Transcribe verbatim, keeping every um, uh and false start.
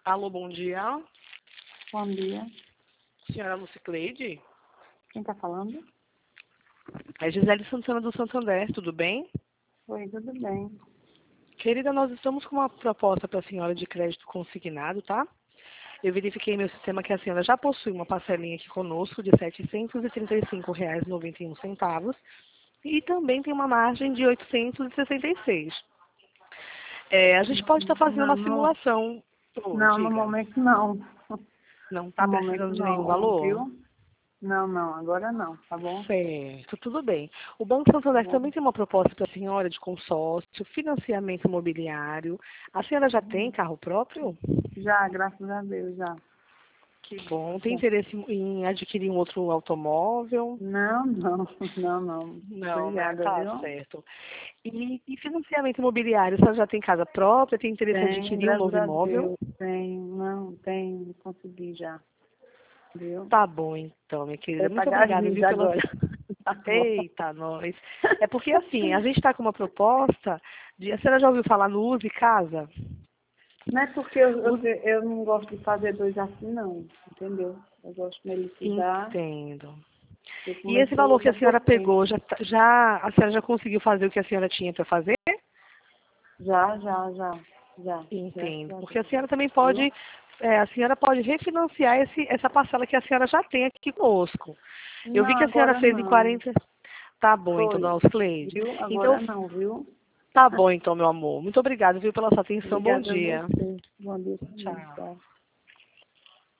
Alô, bom dia. Bom dia. Senhora Lucicleide? Quem está falando? É Gisele Santana do Santander, tudo bem? Oi, tudo bem. Querida, nós estamos com uma proposta para a senhora de crédito consignado, tá? Eu verifiquei em meu sistema que a senhora já possui uma parcelinha aqui conosco de setecentos e trinta e cinco reais e noventa e um centavos e também tem uma margem de oitocentos e sessenta e seis. É, a gente pode estar fazendo Não, uma no, simulação. Oh, não, no diga. momento não. Não está No momento precisando de nenhum não, valor? viu? Não, não, agora não, tá bom? Certo, tudo bem. O Banco Tá Santander bom. também tem uma proposta para a senhora de consórcio, financiamento imobiliário. A senhora já tem carro próprio? Já, graças a Deus, já. Que bom. Tem Já. interesse em adquirir um outro automóvel? Não, não, não, não. Não, né? Obrigada, Tá viu? certo. E, e financiamento imobiliário, a senhora já tem casa própria? Tem interesse em Tem, adquirir um graças novo a imóvel? Deus. Tem, não, tem, consegui já. Viu? Tá bom, então, minha querida. Vai Muito pagar a obrigada, viu, vida pela... agora. Tá bom. Eita, nós. É porque, assim, a gente está com uma proposta de... A senhora já ouviu falar no Use Casa? Não é porque eu, eu, Use... eu não gosto de fazer dois assim, não. Entendeu? Eu gosto de me liquidar. Entendo. Eu E esse comecei valor que hoje a há senhora pouco tempo. pegou, já, tá- já, a senhora já conseguiu fazer o que a senhora tinha para fazer? Já, já, já, já. Graças Entendo. a Porque a Deus. senhora também Viu? pode, é, a senhora pode refinanciar esse, essa parcela que a senhora já tem aqui conosco. Eu vi Não, que a senhora agora fez em não. quarenta. Tá bom, então, Foi. dona Cleide. Viu? Então, Agora não, viu? tá bom, então, meu amor. Muito obrigada, viu, pela sua atenção. Bom Obrigada a dia. você. Bom dia também. Tchau. Tchau.